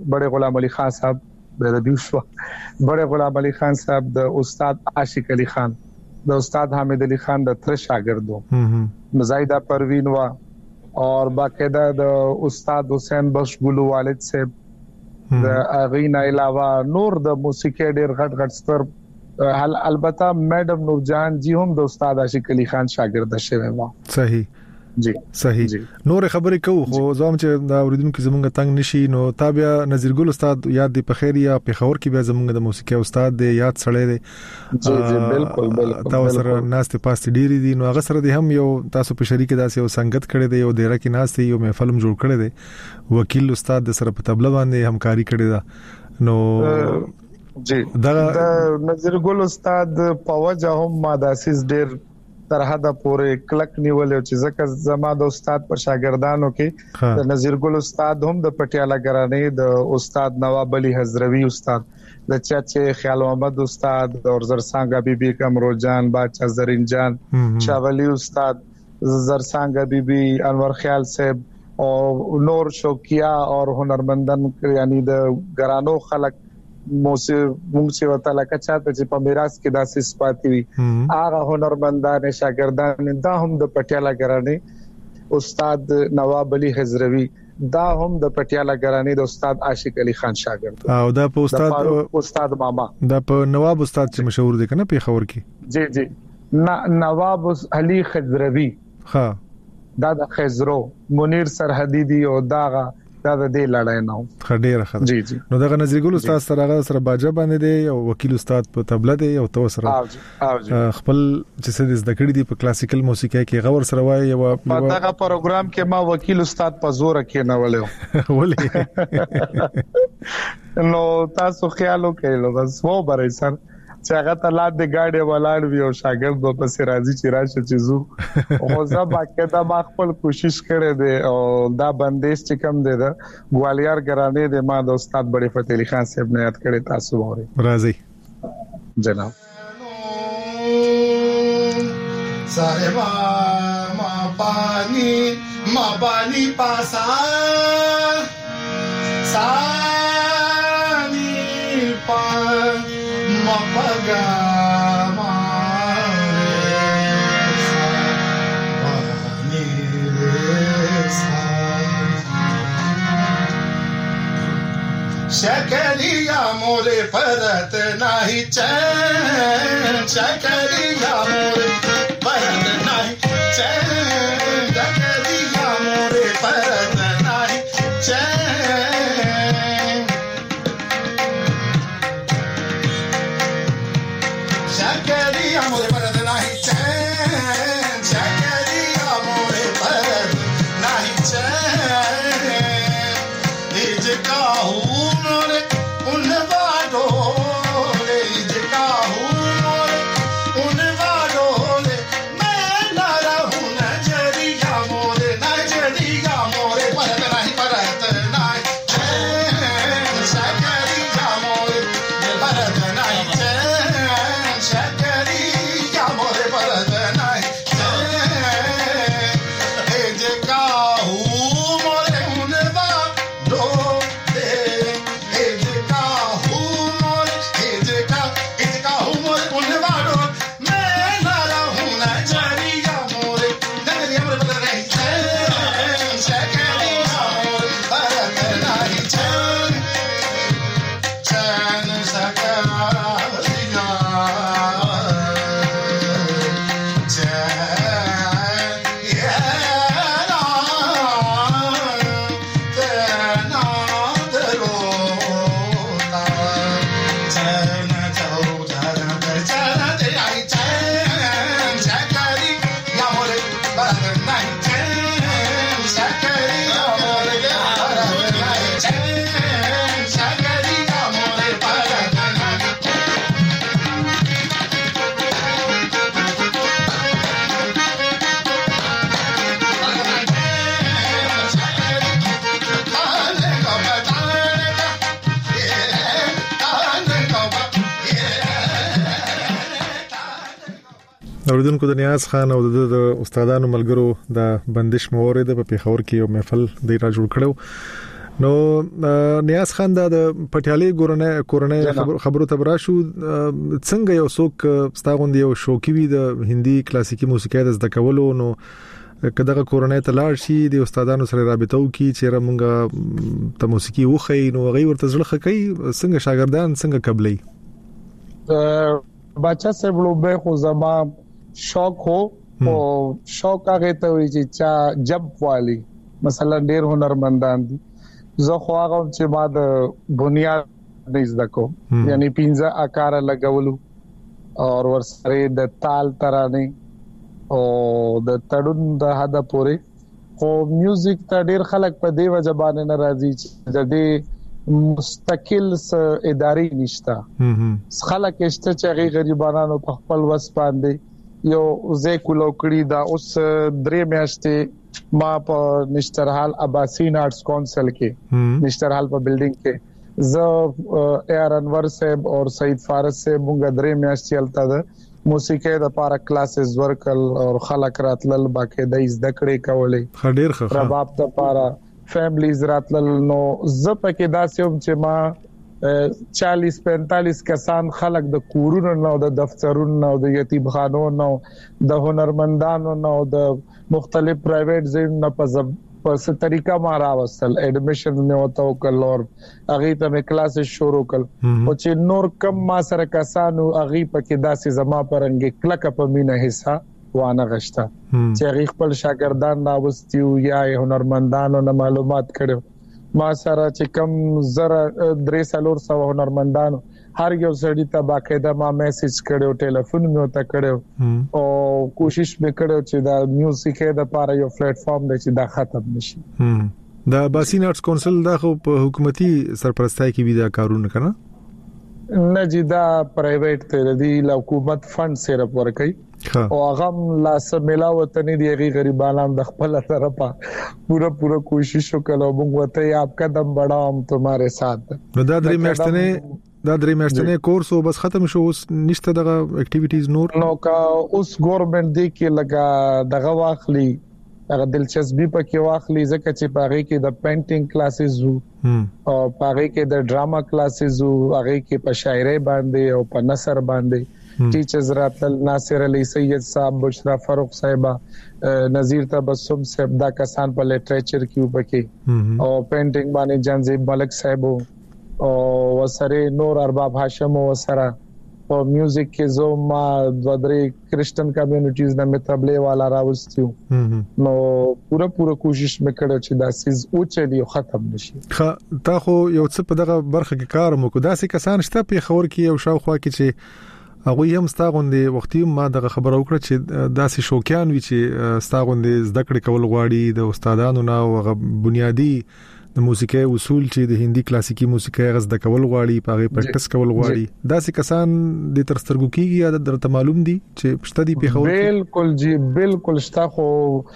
صاحب د دیوشوا بڑے غلام علي خان صاحب د استاد عاشق علي خان د استاد حامد علي خان د تر شاګردو مزایدا پروین وا اور باقاعده د استاد حسین بخش ګلو والد صاحب د اغینا علاوه نور د موسیقي ډېر غټ ستر البته میډم نورجان جی هم د استاد عاشق علي خان شاګرد شوه وا صحیح جی صحیح نور خبرې کوو خو زوم چې دا اوریدونکو زمونږ تنگ نشي نو تابع نذیر ګل استاد یاد دی په خیر یا په خور کې بیا زمونږ د موسیقي استاد دی یاد سړی دی جی بالکل تاسو سره ناست پاست ډیری دي نو هغه سره دی هم یو تاسو په شریک داسې یو سنگت کړی دی یو ډیره کې ناست یو محفل جوړ کړی دی وکیل استاد د سره په تبله باندې همکاري کړی دا نو جی دا نذیر ګل استاد په وجه هم ما داسې ډیر تر حد پورې کلک نیولې چې ځکه زما د استاد په شاګردانو کې د نذیر ګل استاد هم د پټیالا ګرانې د استاد نواب علي حضروي استاد د چاچه خیال محمد استاد اور زرسانګه بیبي کمرو جان باچا زرین جان شاولی استاد زرسانګه بیبي انور خیال صاحب او نور شوکیا اور هنرمندان یعنی د ګرانو خلک موږ چې وته لکه چاته چې په میراث کې داسې سپاتې وي هغه هنرمندان شاګردان دا هم د پټیالا ګرانې استاد نواب علي حضروي دا هم د پټیالا ګرانې د استاد عاشق علي خان شاګرد او دا په استاد ماما دا په نواب استاد چې مشهور دي کنه په خور کې جی نواب علي حضروي ها دا د خزرو منیر سرحدي دی او داغه دا د دې لړای نه خډيره خبره جی جی نو دغه نذیر ګل استاد سره باجه باندې دی او وکیل استاد په تبله دی او تو سره خپل چې څه د ذکر دي په کلاسیکل موسیقي کې غور سره وای او په دغه پروګرام کې ما وکیل استاد په زور کې نه ولې نو تاسو خیال وکړئ نو بس وو برای سر چې هغه ته لاد د گاډي ولاړ وی او شاګرد په پسې راځي چې راشه چې زو خو زه باقاعده ما خپل کوشش کړې ده او دا بندیش چې کم ده ګوالیار ګرانې ده ما د استاد بڑے فتح علي خان صاحب نه یاد کړې تاسو وره راځي جناب صاحب ما mabani pasa sani pa mapaga शकरिया मोरे परत नाही चैन शकरिया मोरे परत नाही चैन शकरिया मोरे परत नाही चैन शकरिया मोरे परत नाही चैन शकरिया मोरे परत नाही चैन इज काहू اوریدونکو د نیاز خان او د استادانو ملګرو د بندش مورید په پیښور کې یو محفل دی را جوړ کړو نو نیاز خان د پټیالي کورنۍ خبرو تبرا شو څنګه یو څوک ستاغوند یو شوقي وي د هندي کلاسیکي موسیقي د زده کولو نو کداغه کورنۍ ته لاړ شي د استادانو سره رابطه وکړي چې رمونګه ته موسیقي وخی نو غي ورته ځل خکې څنګه شاګردان څنګه قبلې بچا سے بلوبه خو زما شوق هو او شوق هغه ته وی چې چا جب والی مثلا ډیر هنرمندان دي زه خو هغه چې ما د بنیاد نه زده کوم یعنی پنځه آکار لګولو او ورسره د تال ترانه او د تړون د حد پورې خو میوزیک ته ډیر خلک په دی وجبانه ناراضي چې د دې مستقل اداري نشتا خلک شته چې غریبانو په خپل وس باندې یو زیکولو کړی دا اوس درې میاشتې ما په نشترحال اباسین آرټس کونسل کې نشترحال په بلډینګ کې ز ایر انور صاحب او سعید فارس صاحب موږ درې میاشتې الته د موسیقي د پاره کلاسز ورکل او خلک راتلل باقاعده زده کړې کولې خډیر خه رباب د پاره فیملیز راتلل نو ز پکې داسې چې ما 40-45 کسان خلک د کورونو نو د دفترونو نو د یتیمخانو نو د هنرمندانو نو د مختلف پرایویټ ځایونو په څه طریقه ما راوستل اډمیشن مې وته وکړ او هغه ته کلاسز شروع کړ او چې نور کم ما سره کسانو هغه پکې داسې زما پرنګ کلک په مینه حصہ وانه غشتا چې هغه خپل شاګردان راوستیو یا هنرمندانو نه معلومات کړو ما سره چې کم زره 300 هنرمندانو هر یو سړی ته باقاعده ما میسج کړو ټلیفون مې وته کړو او کوشش وکړو چې دا میوزیک د لپاره یو پلیټ فارم دی چې دا ختم نشي دا باسین آرټس کونسل د حکومتي سرپرستۍ کې وی دا کارونه کنه نه جی دا پرایویټ ته دی حکومت فند سره ورکړي او هغه لاس ملاوت نه دی غریبانو د خپل طرفه پورا کوشش وکړو موږ وته آپ قدم بڑھاؤ تمہارے ساتھ دا درې میاشتې کورس او بس ختم شو اوس نشته دغه اکټیویټیز نور نو کا اوس ګورنمنت دی کې لگا دغه واخلي هغه دلچسپي پکې واخلي ځکه چې پاره کې د پینټینګ کلاسز وو او پاره کې د ډراما کلاسز وو هغه کې په شاعري باندې او په نثر باندې ټیچرز راتل ناصر علي سید صاحب بشرا فاروق صاحب نذیر تبسم صاحب دا کسان په لټریچر کې وبکې او پینټینګ باندې جانزیب ملک صاحب او وسره نور ارباب هاشم وسره او میوزیک کې زو ما د درې کرسچن کمیونټیز نه متبلې والا راوستیو نو پوره کوشش وکړه چې دا سیز او چلی ختم نشي. تا خو یو څه په دغه برخه کې کار مو کو داسې کسان شته په خبر کې یو شاوخوا کې چې هغه هم ستاغوندې وختي ما دغه خبره وکړه چې داسې شوکیان وی چې ستاغوندې زده کړې کول غواړي د استادانو نه او بنیادی د موسیقي اصول چې د هندي کلاسیکي موسیقي غز د کول غواړي پاغه پریکټس کول غواړي داسې کسان د ترسترګو کیږي یا درته معلوم دي چې پښته دی په خبر بالکل جی بالکل شتا خو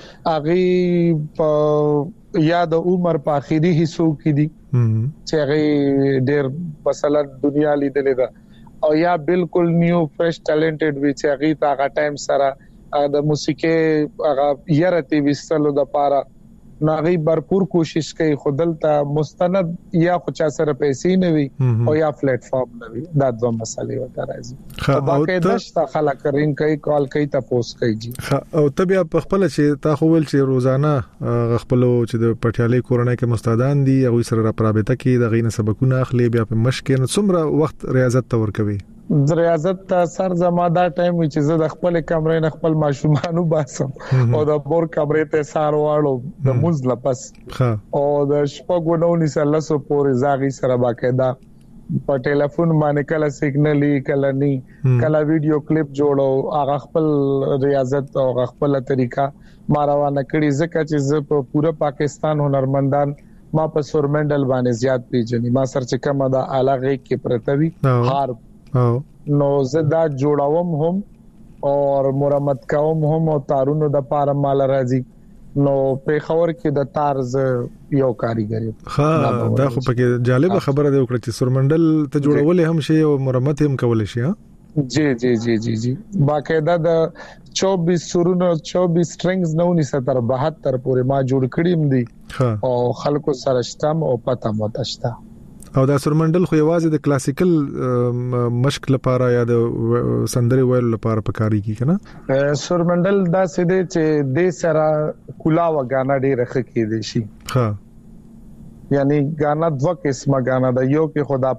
اغه یا د عمر په اخیری حصو کې دي چې هغه ډېر مثلا دنیا لیدلې ده او یا بالکل نیو فرش ټالنټډ وی چې هغه تا ټایم سره د موسیقي هغه یارته وستلو د پاره ناغي भरपूर کوشش کوي خودلته مستند یا خو چا سره پیسې نه وي او یا پلیټ فارم نه وي دا دوه مسلې وته راځي او باقي دشت خلک رین کوي کال کوي تاسو کوي جی او تبیا په خپل چې تا خو ول چې روزانه خپل چې د پټیالي کورونه کې مستادان دي او سره را پرابطه کې د غینه سبقونه اخلي بیا په مشق نه څومره وخت ریاضت تور کوي ریاضت ته سر زماده ټایم چې زه د خپل کمرې نه خپل ماشومانو باسم او د بور کمرې ته سار واړو د مزله پس او د شپږو نو نسله سو پورې زاغي سره باقاعده په ټلیفون باندې کله سیګنل کله ني کله ویډیو کلیپ جوړو هغه خپل ریاضت او خپل طریقہ ماروانه کړی ځکه چې زه په پوره پاکستان هنرمندان ما په سورمنډل باندې زیات پیژني ما سر چې کومه د علاقه کې پرتوي هار نو زدا جوړاوم هم او مرمت کوم هم او تارونو د پاره مال راځي نو په خبر کې د طرز یو کاریګری دا خو پکې جالب خبره ده وکړه چې سورمنډل ته جوړول هم شي او مرمت هم کول شي جی باقاعده د 24 سورونو 24 سټرنګز نو ني 72 پورې ما جوړ کړیم دي او خلکو سره شتم او پته متشتا او دا سورمنډل خو یوازې د کلاسیکل مشق لپاره یا د سندري ویل لپاره پکاري کی کنه سورمنډل دا سده چې د سره کولا وغانا ډېر خکې دي شي یعنی غانا دوه قسمه غانا د یو کې خدا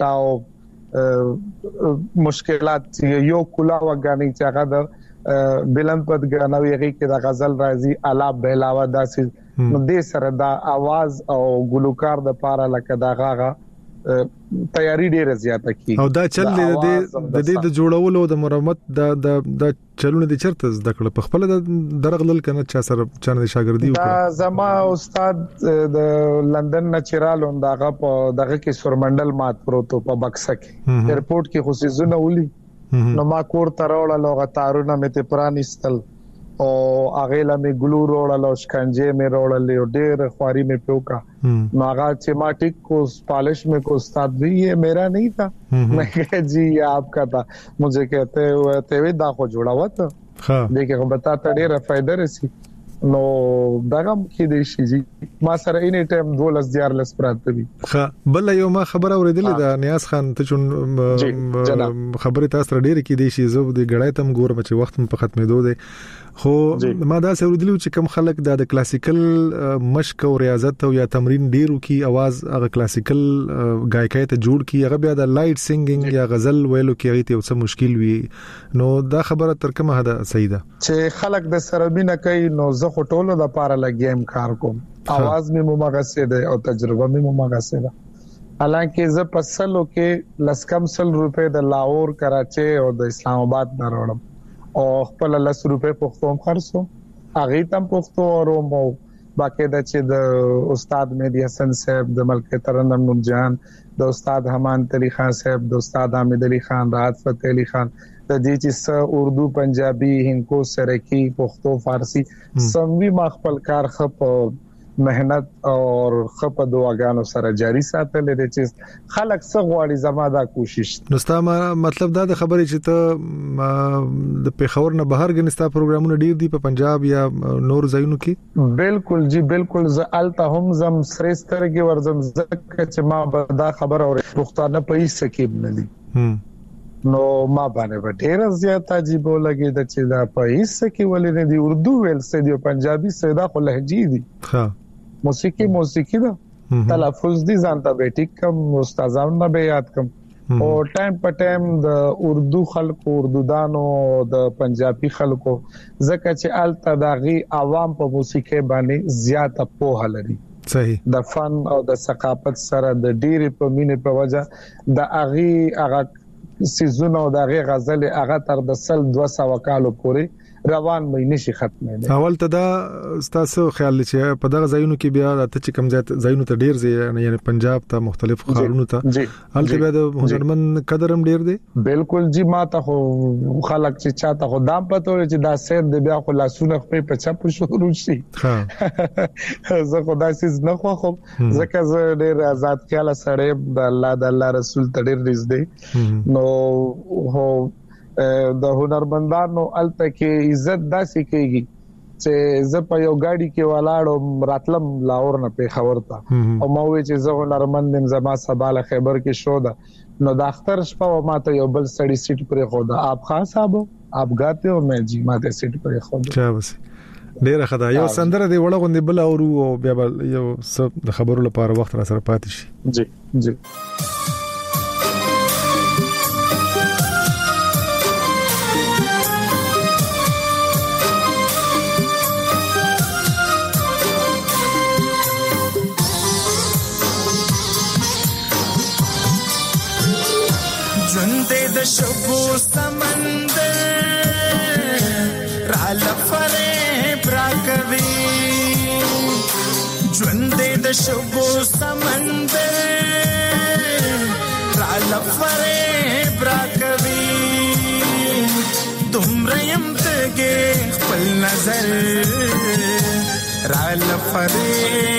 پلټاو مشکلات یو کولا وغانی چې هغه د بلند پد غانا ویږي کې د غزل راځي الا بهلاوه داسې نو د سره دا आवाज او ګلوکار د پاره لکه دا غاغه تیاری ډیره زیاته کی او دا چل د دې د جوړولو د مرمت د چلونه د چرته زده کړ په خپل د درغلل کنه چا سره چانه شاګردي وکړه دا زما استاد د لندن نچرال انداغه په دغه کې سورمنډل مات پروتو په بکسه کې ایرپورټ کې خصوصونه ولي نو ما کور ترول لوغه تارونه مته پرانیستل او هغه لمه ګلو روړل او شکنجه مې روړل او ډېر خواري مې پوکا ناغا چې ما ټیک کو پالش میں کو استاد بھی یہ میرا نہیں تھا میں کہا جی یہ آپ کا تھا مجھے کہتے ہوئے ته دا خو جوړا وته دغه بتاته ډېر فائدہ رسی نو دغه کې دي شي ما سره اینی ټایم 12 پراته دي بل یو ما خبر اوریدلې دا نیاز خان ته چون خبره تاسو ډېر کې دي شي زه د غړای تم ګورم چې وخت په ختمېدو دی خو ما دا سوریدلو چې کم خلک د کلاسیکل مشق او ریاضت او یا تمرین ډیرو کی आवाज هغه کلاسیکل غایکای ته جوړ کی هغه بیا د لایټ سینګینګ یا غزل ویلو کې هغه ته څه مشکل وي نو دا خبره تر کومه حد صحیح ده چې خلک د سربینه کوي نو زه خټولو د پاره لګیم کار کوم आवाज می ممغسه ده او تجربه می ممغسه ده حالانکه زه پسلو کې لسکم سل روپے د لاهور کراچي او د اسلام آباد نه راوړم او خپل 10 روپے پښتون خرڅو هغه تم پښتو او مو باقاعده چې د استاد مهدی حسن صاحب د ملک ترنم نور جان د استاد حمان علی خان صاحب د استاد حامد علی خان راحت فتح علی خان د دې چې اردو پنجابي هندکو سرکی پښتو فارسی سموي ما خپل کار خپ مهنت او خپ دواګانو سره جاری ساتل دي چې خلک څنګه غواړي زما دا کوشش. نو ستا مطلب دا د خبرې چې ته د پیښور نه بهر غنستا پروګرامونه ډیر دي په پنجاب یا نور ځایونو کې؟ بالکل جی بالکل ز الته هم زم سرسترګي ورزم زکه چې ما به دا خبر او پښتانه په هیڅ کې نه دي. نو ما باندې ډېر زیات عجیب ولګي د چې دا په هیڅ کې ولې نه دي اردو ویل سي دی پنجابي سي دا خو لهجې دي. ها موسیقي دا تلفظ دي ځانته به ټیک کم استادانو نه به یاد کم او ټایم په ټایم د اردو خلکو اردو دانو د پنجابي خلکو زکه چې الته داغي عوام په موسیقي باندې زیاته پوهه لري. صحیح. د فن او د ثقافت سره د ډېر په مینه په وجه د هغه سيزونه او دغه غزل هغه تر د 200 کالو پورې روان مې نشي ختمه. اول ته دا تاسو خیال چې په دغه ځایونو کې بیا د چې کم ځایونو ته ډیر یعنی پنجاب ته مختلف ښارونو ته هلته بیا د هنرمن قدرم ډیر دی. بالکل جی ما ته خو خلک چې چاته خو دام پته چې دا سید دی بیا خو لاسونه په چپ شروع شي. زه خدای سیز نه خو ځکه زه ډیر آزاد خیال سره د الله رسول ته ډیر نږدې نو هو د هنرمندانو الته کې عزت داسې کېږي چې زه په یو گاډي کې ولاړم راتلم لاهور نه پیښور ته او ما وی چې زه هنرمند نیم زما سباله خیبر کې شو ده نو د اختر شپه ما ته یو بل سړی سیټ پرې خو دا آپ خان صاحب آپ گاتے ہو میں جی ما ته سیټ پرې خو چا بس ډیره خدای یو سندره دی وړه غوندې بل او بیا یو څه د خبرو لپاره وخت را سره پاتې شي. جی جی د شګو سمندر را لفره برا کوي ژوند د شګو سمندر را لفره برا کوي دومره يم تګ خپل نظر را لفره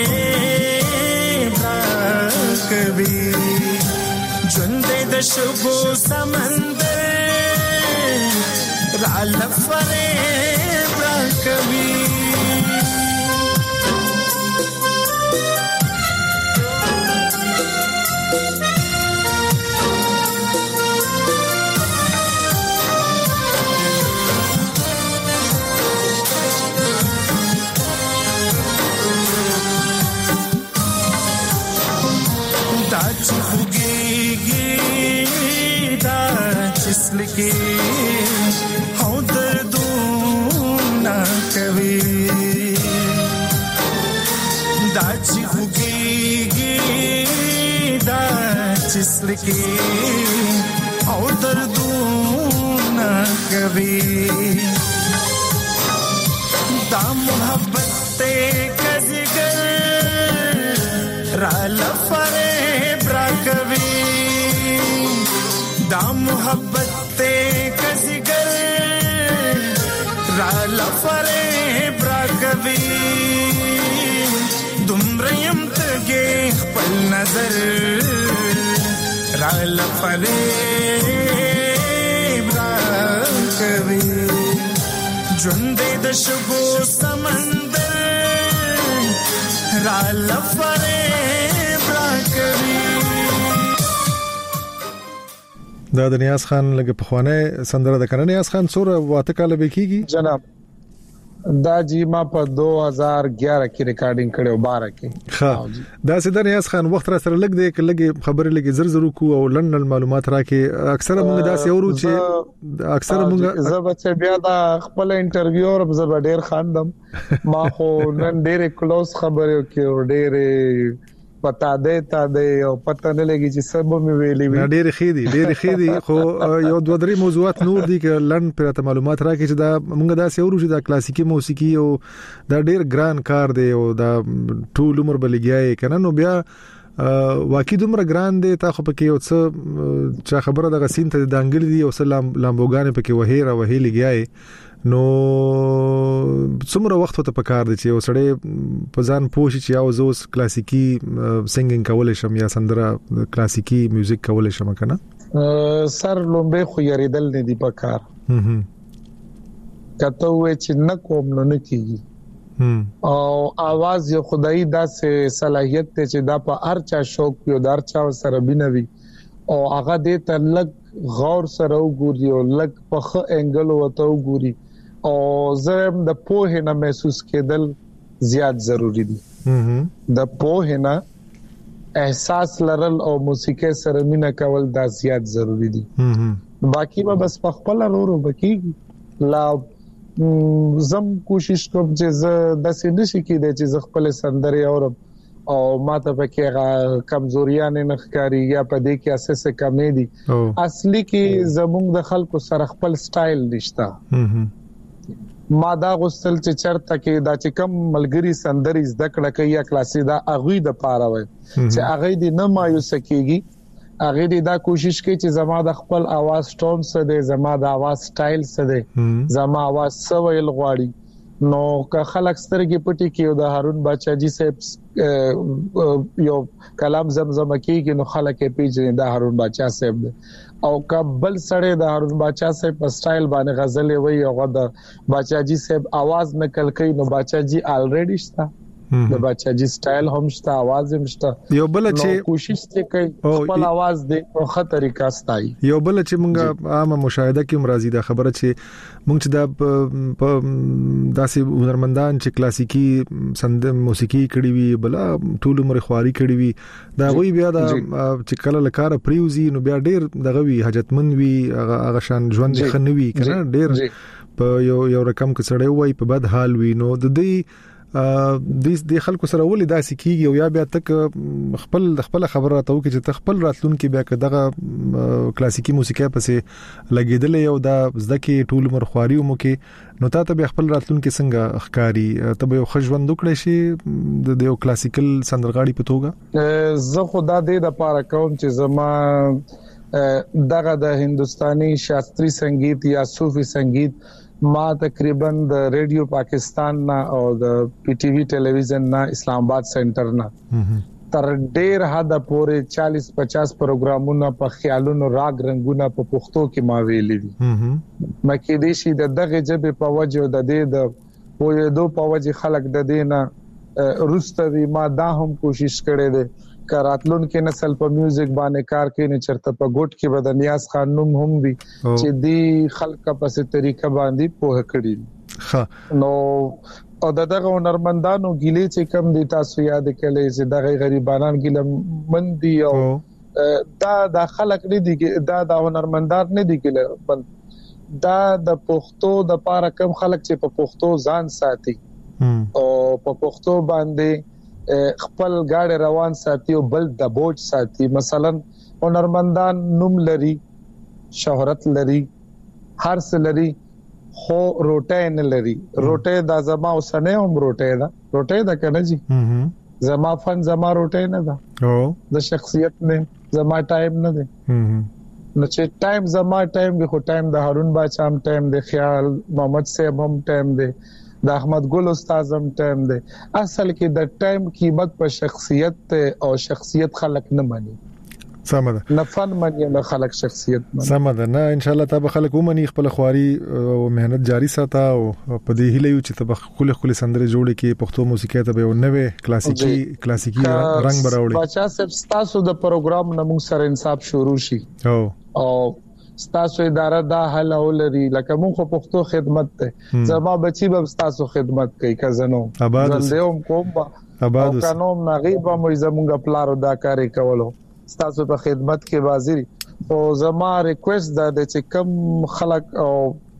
برا کوي ژوند د شګو سمندر را لفره برا کوي دا چې لکی او دردونه کوي دا چې خوږیږي دا چې لکی او دردونه کوي دا محبت ته کزګر را لفره برا کوي دا محبت ته کزګر را لفره برا کوي دومره يم تګ خپل نظر را لفره برا کوي ژوند د شګو سمندر را لفره برا کوي. دا د نیاز خان لګ په خوانه سندره د کنه نیاز خان سور واته کال به کیږي جناب دا جی ما په 2011 کې ریکارډینګ کړو 12 کې. ها دا سید نیاز خان وخت را سره لګ دی لګ خبرې لګ زر کو او لندن معلومات راکې اکثر موږ دا سيورو چې اکثر موږ زبچ بیا دا خپل انټرویو او زب ډیر خاندم ما خو نن ډیر کلوز خبرې کې او ډیر پتا دې او پتا نه لګي چې سبب مې ویلې وي ډېر خېدي خو یو دوه درې موضوعات نور دي چې لند پرته معلومات راکې چې دا موږ دا سيورو چې دا کلاسیکي موسیقي او دا ډېر ګران کار دی او دا ټول عمر بلګیای کنه نو بیا واقعي دومره ګران دی تا خو پکې یو څه چا خبره د غسین ته د انګل دی او سلام لامبوګان پکې وهیره وهی لګیای نو څومره وخت ته پکار دی چې وسړې په ځان پوښي چې یو زوس کلاسیکی سنگینګ کولای شم یا سندره کلاسیکی میوزیک کولای شم کنه سر لومبه خو یریدل نه دی پکار کته وې چې نه کوم نو نه کیږي او आवाज یو خدای داسې صلاحیت ته چې دا په هر چا شوق یو دار چا سره بنوي او هغه دې ته لګ غور سره وګوري او لګ په خ انګل وته وګوري او زم د پوهه نه محسوس کېدل زیات ضروری دي د پوهه نه احساس لرل او موسیقي سره مینا کول دا زیات ضروری دي باقی به بس په خپل ورو بکیږي لا زم کوشش کوم چې زه د سینشي کې د چې خپل سندري اورم او ماته پکې کمزوریاں نه ښکاری یا په دې کې اساسه کمی دي اصلي کې زموږ د خلکو سره خپل سټایل نشته ما دا غوستل چې چرته کې دا چې کم ملګری سندري زده کړه کوي یا کلاسي دا اغوی د پاره وي چې اغوی دې نه مایوس کیږي اغوی دې دا کوشش کوي چې زما د خپل आवाज ټون سره د زما د आवाज سټایل سره زما आवाज سویل غواړي نو که خلک سترګې پټي کې د هارون بچاجي صاحب یو کلام زمزمه کیږي نو خلک یې پیژني د هارون بچا صاحب او کابل سره د هارون بچا صاحب په سټایل باندې غزل وي او د بچاجي صاحب आवाज نقل کوي نو بچاجي الریډي شته د بچاجي سټایل هم شته आवाज هم شته یو بل چې کوشش کوي خپل आवाज دې په خه طریقه ستای یو بل چې موږ عامه مشاهده کې مرضی دا خبره چې موږ چې دا داسې هنرمندان چې کلاسیکی موسیقي کړي وي بل ټول عمر خواري کړي وي دا غوي بیا دا چې کله لکاره پریوزي نو بیا ډیر دغه وی حاجتمن وي هغه شان ژوند خنوي کنه ډیر په یو رقم کې سړی وای په بد حال وي نو د دې د خلکو سره ولې داسې کیږي او یا بیا تک خپل خبره راته وکړي چې تخپل راتلونکي بیا کداغه کلاسیکی موسیقي پسې لګیدل یو دا زده کې ټول عمر خواري مو کې نو ته به خپل راتلونکي څنګه ښکاری ته یو خجوند وکړې شي د یو کلاسیکل سندرغاړي په توګه زه خدا دې د پاره کوم چې زما دغه د هندستاني شاستري سنگیت یا صوفي سنگیت ما تقریبا د ریډیو پاکستان نه او د پی ټی وی ټلویزیون نه اسلام آباد سنټر نه تر ډیر حد پورې 40-50 پروګرامونه په خیالونو راګ رنگونه په پښتو کې ما ویلي دي مکه دې شي د دغه جبه په وجه د دې د پوهېدو په وجه خلک د دې نه روستوي ما دا هم کوشش کړې ده کراتلون کې نسل په میوزیک باندې کار کوي نه چرته په ګوټ کې بدنیاز خانوم هم وي چې دی خلک په څه طریقه باندې پوهه کړی نو او دغه هنرمندانو ګیلې چې کم دي تاسو یاد کړئ چې دغه غریبانان ګیله مندي او دا د خلک نه دي دا د هنرمندان نه دي ګیله دا د پښتو د پاره کم خلک چې په پښتو ځان ساتي او په پښتو باندې خپل گاډي روان ساتي او بل د بوج ساتي مثلا هنرمندان نوم لري شهرت لري هر څه لري خو روټه نه لري روټه د زما اوسنه هم روټه دا کنه جی زما فن زما روټه نه ده د شخصیت نه زما ټایم نه ده نو چې ټایم زما ټایم دی خو ټایم د هارون بچا هم ټایم دی خیال محمد صاحب هم ټایم دی د احمد ګل استاد هم ټایم دی اصل کې د ټایم قیمت په شخصیت او شخصیت خلق نه مانی سمده نه فن مانی نه خلق شخصیت مانی سمده نه ان شاء الله تاسو خلک ومني خپل خواري او مهنت جاری ساته او په دې هیله یو چې تاسو خپل سندره جوړ کې پښتو موسیقي ته یو نوې کلاسیکی رنگ براوړي بچا صاحب تاسو د پروګرام نمو سره انصاف شروع شي او ستاسو اداره دا حل ولري لکه مونږ په پښتو خدمت ته زما بچي به ستاسو خدمت کوي کزنو زندهوم کوم آباد قانون نغیبه مې زمونږ پلارو دا کاری کولو ستاسو په خدمت کې حاضر او زما ریکوست دا چې کم خلک او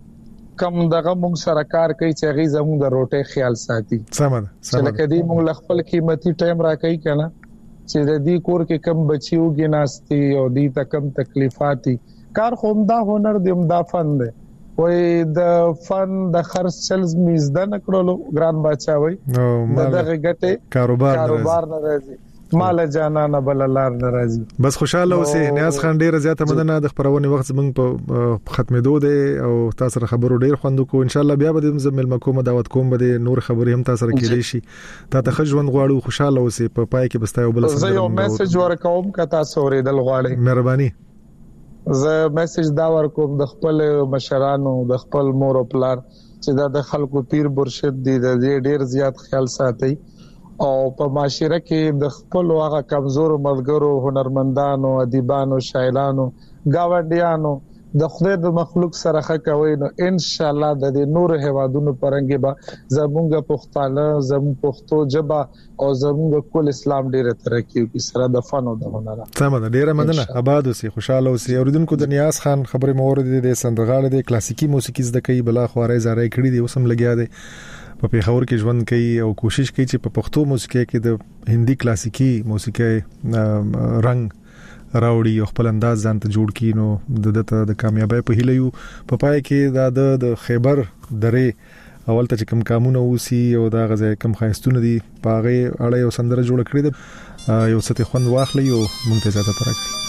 کم دغه مونږ سره کار کوي چې غي زمونږ د روټه خیال ساتي چې لکه دې مونږ خپل قیمتي ټایم راکړي کنه چې د دې کور کې کم بچیو کې ناشتي او دې ته کم تکلیفاتي کار خوم دا هنر دیم دا فن دی وې د فن د خرڅ چلز میزده نکړلو ګران بچا وای دغه ګټه کاروبار نه راځي مال جانانه بل لار ناراضي. بس خوشاله اوسې. نیاز خان ډیر زیاته مننه د خبرونه وخت زمنګ په ختمېدو دی او تاسو سره خبرو ډیر خوند کو. ان شاء الله بیا به زمل مکومه دعوت کوم به نور خبرې هم تاسو سره کېدې شي. تا ته خجوند غواړو خوشاله اوسې په پای کې بستایو بل سره. زه یو میسج ورکوم که تاسو اوریدل غواړئ. مهرباني. زه میسج دا ورکوم د خپل مشرانو د خپل مور او پلار چې د خلکو پیر مرشد دي د ډیر زیات خیال ساتي او په معاشره کې د خپل هغه کمزور ملګرو هنرمندانو ادیبانو شاعرانو گاونډیانو د خدای د مخلوق سره ښه کوي نو ان شاء الله د نور هوادونو پرنګي به زمونږ پښتانه زموږ پښتو جبا او زموږ کول اسلام ډیره ترقی کوي سره د فن او د هنر. تمام ډیره مننه. آباد اوسې خوشاله اوسې. اوریدونکو د نیاز خان خبرې مورد د سندرغاړي د کلاسیکي موسیقي زده کوي بلا خوارې زارې کړې دي اوسم لګیا دي په پیښور کې ژوند کوي او کوشش کوي چې په پښتو موسیقي کې د هندي کلاسیکي موسیقي رنگ راوړي او خپل انداز ځان ته جوړ کړي. نو د کامیابی په هیله یو په پای کې د خیبر درې اول ته کوم کامونه وسی او دا غزه کم خاستونه دي پاغه اړه یو سندره جوړ کړی دی یو څه ته خوند واخلي او مونږ ته اجازه راکړي.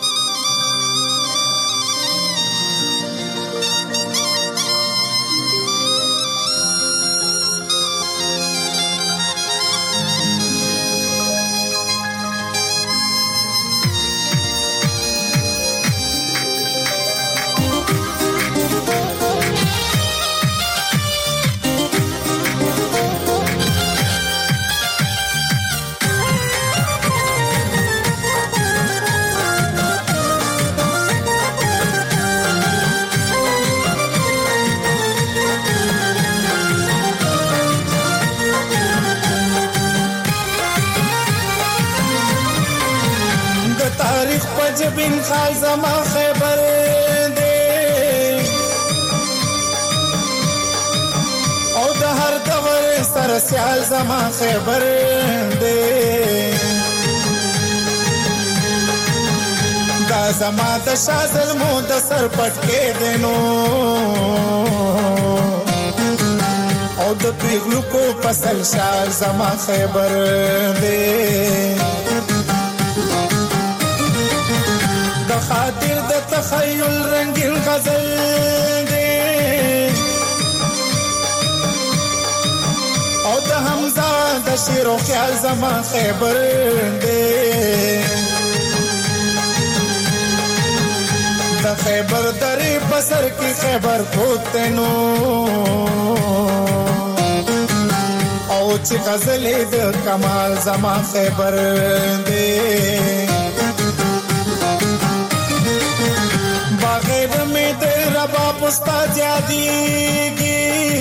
بن خال زما خیبر دے او د هر دور سر سیال زما خیبر دے دا زما د شازل مو د سر پټکې دینو او د پیغلو کو فصل شال زما خیبر دے خاطر د تخیل رنگین غزل دی او د حمزه د شعر او خیال زما خیبر دی د خیبر درې بسر کی خیبر کوتنو او چې غزل د کمال زما خیبر دی باغیب میں دل ربا پستا جادیگی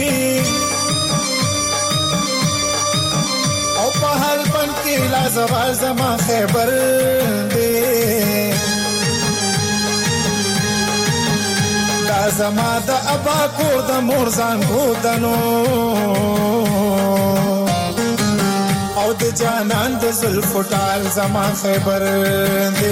او پہل بن کی لازوال زما خیبر دے دا زما دا ابا کور دا مورزان گودنو او دا جانان دا زلفٹال زما خیبر دے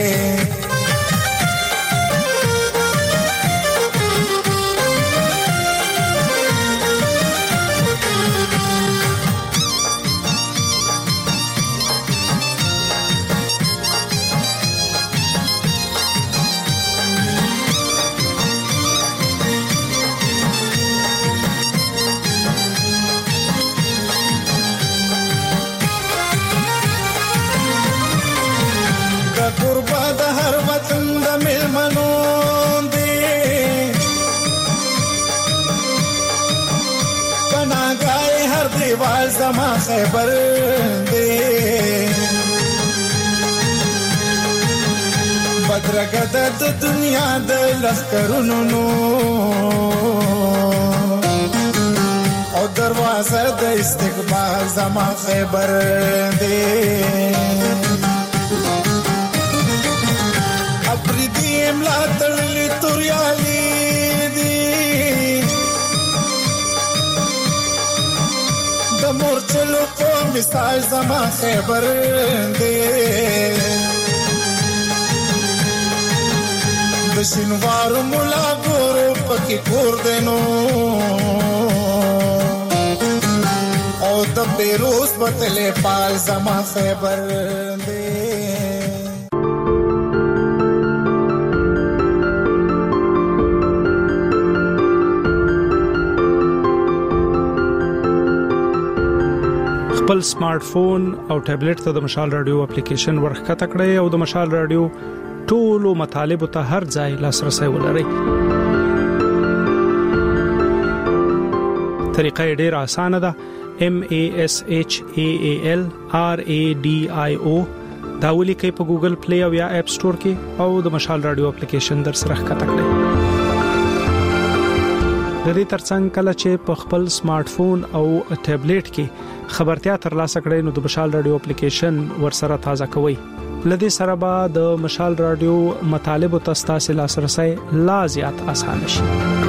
دیوال زما خیبر دے بدرګه د دنیا د لخرونو او دروازه د استقبال زما خیبر دے اپریدی املا تړلی توریالی مورچلو کو مثال زما خیبر دے د شینوارو مولا ګورو پکې کور دینو او د پیروز وتلې پال زما خیبر دې خپل سمارټ فون او ټابلیټ ته د مشال رادیو اپلیکیشن ورخته کړئ او د مشال رادیو ټولو مطالب ته هر ځای لاسرسي ولرئ. طریقه ډیره اسانه ده. MASHAALRADIO دا ولیکئ په ګوګل پلی او یا اپ سٹور کې او د مشال رادیو اپلیکیشن در سره ښکته کړئ. د دې ترڅنګ کله چې په خپل سمارټ فون او ټابلیټ کې خبرتیا ترلاسه کړئ نو د مشال رادیو اپلیکیشن ورسره تازه کوئ. لدې سره به د مشال رادیو مطالب او تاسو لاسرسي لا زیات اسانه شي.